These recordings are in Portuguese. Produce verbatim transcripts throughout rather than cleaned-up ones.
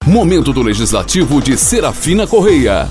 Momento do Legislativo de Serafina Correia.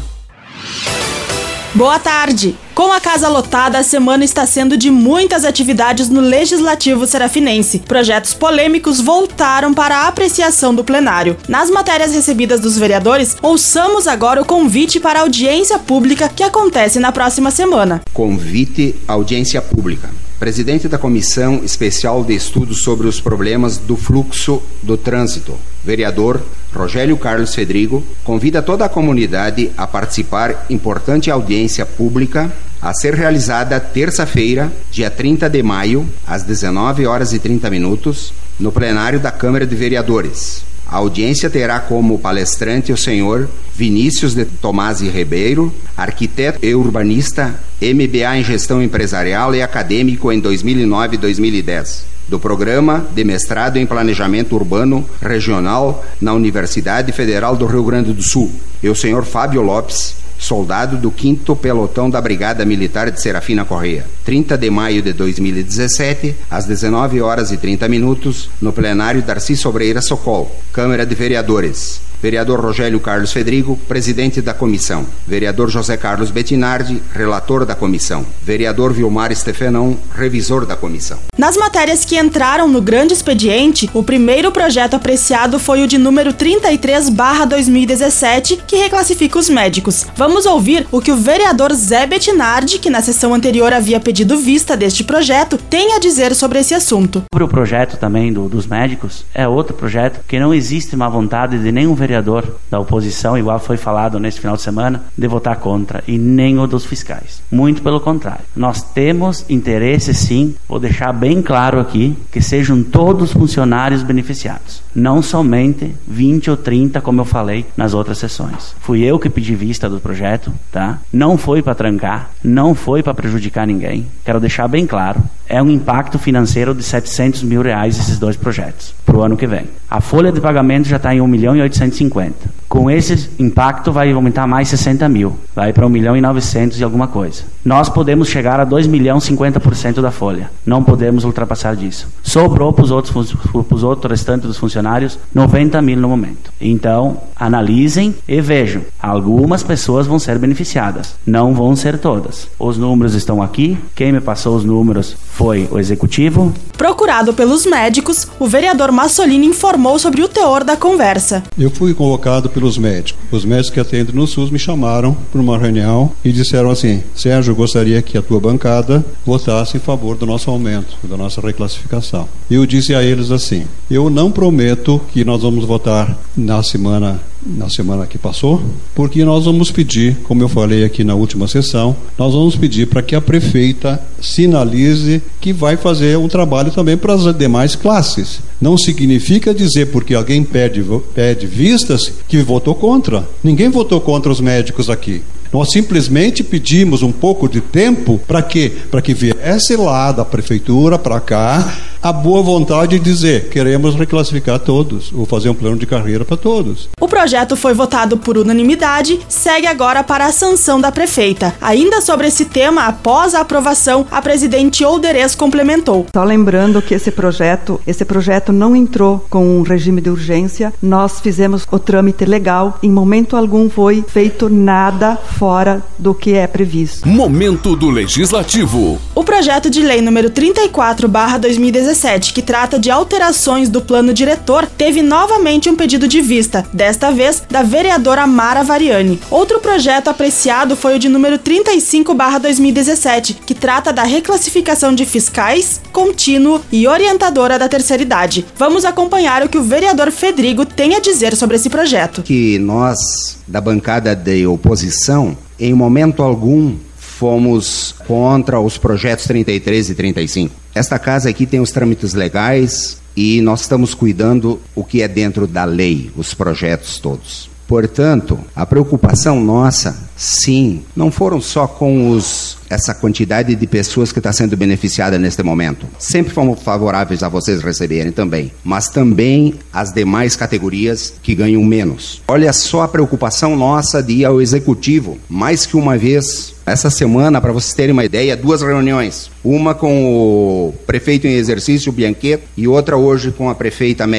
Boa tarde! Com a casa lotada, a semana está sendo de muitas atividades no Legislativo Serafinense. Projetos polêmicos voltaram para a apreciação do plenário. Nas matérias recebidas dos vereadores, ouçamos agora o convite para a audiência pública que acontece na próxima semana. Convite à audiência pública. Presidente da Comissão Especial de Estudos sobre os Problemas do Fluxo do Trânsito, vereador Rogério Carlos Fedrigo, convida toda a comunidade a participar importante audiência pública a ser realizada terça-feira, dia trinta de maio, às dezenove horas e trinta minutos, no plenário da Câmara de Vereadores. A audiência terá como palestrante o senhor Vinícius de Tomasi Ribeiro, arquiteto e urbanista, M B A em Gestão Empresarial e acadêmico em dois mil e nove e dois mil e dez, do Programa de Mestrado em Planejamento Urbano Regional na Universidade Federal do Rio Grande do Sul, e o senhor Fábio Lopes, soldado do quinto Pelotão da Brigada Militar de Serafina Correia. trinta de maio de dois mil e dezessete, às dezenove horas e trinta minutos, no plenário Darcy Sobreira Socol, Câmara de Vereadores. Vereador Rogério Carlos Fedrigo, presidente da comissão. Vereador José Carlos Bettinardi, relator da comissão. Vereador Vilmar Stefanão, revisor da comissão. Nas matérias que entraram no grande expediente, o primeiro projeto apreciado foi o de número trinta e três barra dois mil e dezessete, que reclassifica os médicos. Vamos ouvir o que o vereador Zé Bettinardi, que na sessão anterior havia pedido vista deste projeto, tem a dizer sobre esse assunto. Sobre o projeto também do, dos médicos, é outro projeto que não existe má vontade de nenhum vereador da oposição, igual foi falado nesse final de semana, de votar contra, e nem o dos fiscais. Muito pelo contrário. Nós temos interesse, sim, vou deixar bem claro aqui, que sejam todos funcionários beneficiados, não somente vinte ou trinta, como eu falei nas outras sessões. Fui eu que pedi vista do projeto, tá? Não foi para trancar, não foi para prejudicar ninguém. Quero deixar bem claro, é um impacto financeiro de setecentos mil reais esses dois projetos, para o ano que vem. A folha de pagamento já está em um milhão e oitocentos e cinquenta. Com esse impacto vai aumentar mais sessenta mil, vai para um milhão e novecentos e alguma coisa. Nós podemos chegar a dois milhões e cinquenta por cento da folha, não podemos ultrapassar disso. Sobrou para os outros, para os outros restantes dos funcionários noventa mil no momento. Então, analisem e vejam, algumas pessoas vão ser beneficiadas, não vão ser todas. Os números estão aqui, quem me passou os números foi o executivo. Procurado pelos médicos, o vereador Massolini informou sobre o teor da conversa. Eu fui convocado pelos médicos. Os médicos que atendem no SUS me chamaram para uma reunião e disseram assim: Sérgio, eu gostaria que a tua bancada votasse em favor do nosso aumento, da nossa reclassificação. Eu disse a eles assim: eu não prometo que nós vamos votar na semana na semana que passou, porque nós vamos pedir, como eu falei aqui na última sessão, nós vamos pedir para que a prefeita sinalize que vai fazer um trabalho também para as demais classes. Não significa dizer porque alguém pede, pede vistas que votou contra. Ninguém votou contra os médicos aqui. Nós simplesmente pedimos um pouco de tempo para quê? Para que viesse lá da prefeitura para cá a boa vontade de dizer: queremos reclassificar todos, ou fazer um plano de carreira para todos. O projeto foi votado por unanimidade, segue agora para a sanção da prefeita. Ainda sobre esse tema, após a aprovação, a presidente Olderez complementou. Só lembrando que esse projeto, esse projeto não entrou com um regime de urgência, nós fizemos o trâmite legal, em momento algum foi feito nada fora do que é previsto. Momento do Legislativo. O projeto de lei número trinta e quatro barra dois mil e dezessete, que trata de alterações do plano diretor, teve novamente um pedido de vista, desta vez da vereadora Mara Variani. Outro projeto apreciado foi o de número trinta e cinco barra dois mil e dezessete, que trata da reclassificação de fiscais, contínuo e orientadora da terceira idade. Vamos acompanhar o que o vereador Fedrigo tem a dizer sobre esse projeto. Que nós, da bancada de oposição, em momento algum fomos contra os projetos trinta e três e trinta e cinco. Esta casa aqui tem os trâmites legais e nós estamos cuidando o que é dentro da lei, os projetos todos. Portanto, a preocupação nossa, sim, não foram só com os, essa quantidade de pessoas que está sendo beneficiada neste momento. Sempre fomos favoráveis a vocês receberem também, mas também as demais categorias que ganham menos. Olha só a preocupação nossa de ir ao executivo, mais que uma vez. Essa semana, para vocês terem uma ideia, duas reuniões. Uma com o prefeito em exercício, Bianquet, e outra hoje com a prefeita Meia.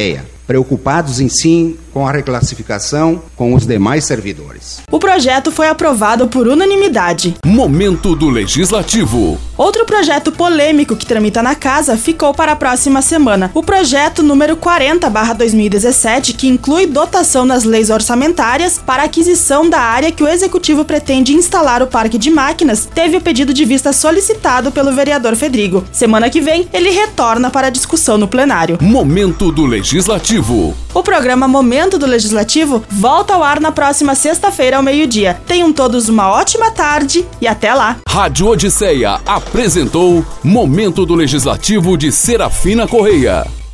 preocupados em sim com a reclassificação com os demais servidores. O projeto foi aprovado por unanimidade. Momento do Legislativo. Outro projeto polêmico que tramita na casa ficou para a próxima semana. O projeto número quarenta barra dois mil e dezessete, que inclui dotação nas leis orçamentárias para aquisição da área que o Executivo pretende instalar o parque de máquinas, teve o pedido de vista solicitado pelo vereador Fedrigo. Semana que vem, ele retorna para a discussão no plenário. Momento do Legislativo. O programa Momento do Legislativo volta ao ar na próxima sexta-feira ao meio-dia. Tenham todos uma ótima tarde e até lá. Rádio Odisseia apresentou Momento do Legislativo de Serafina Correia.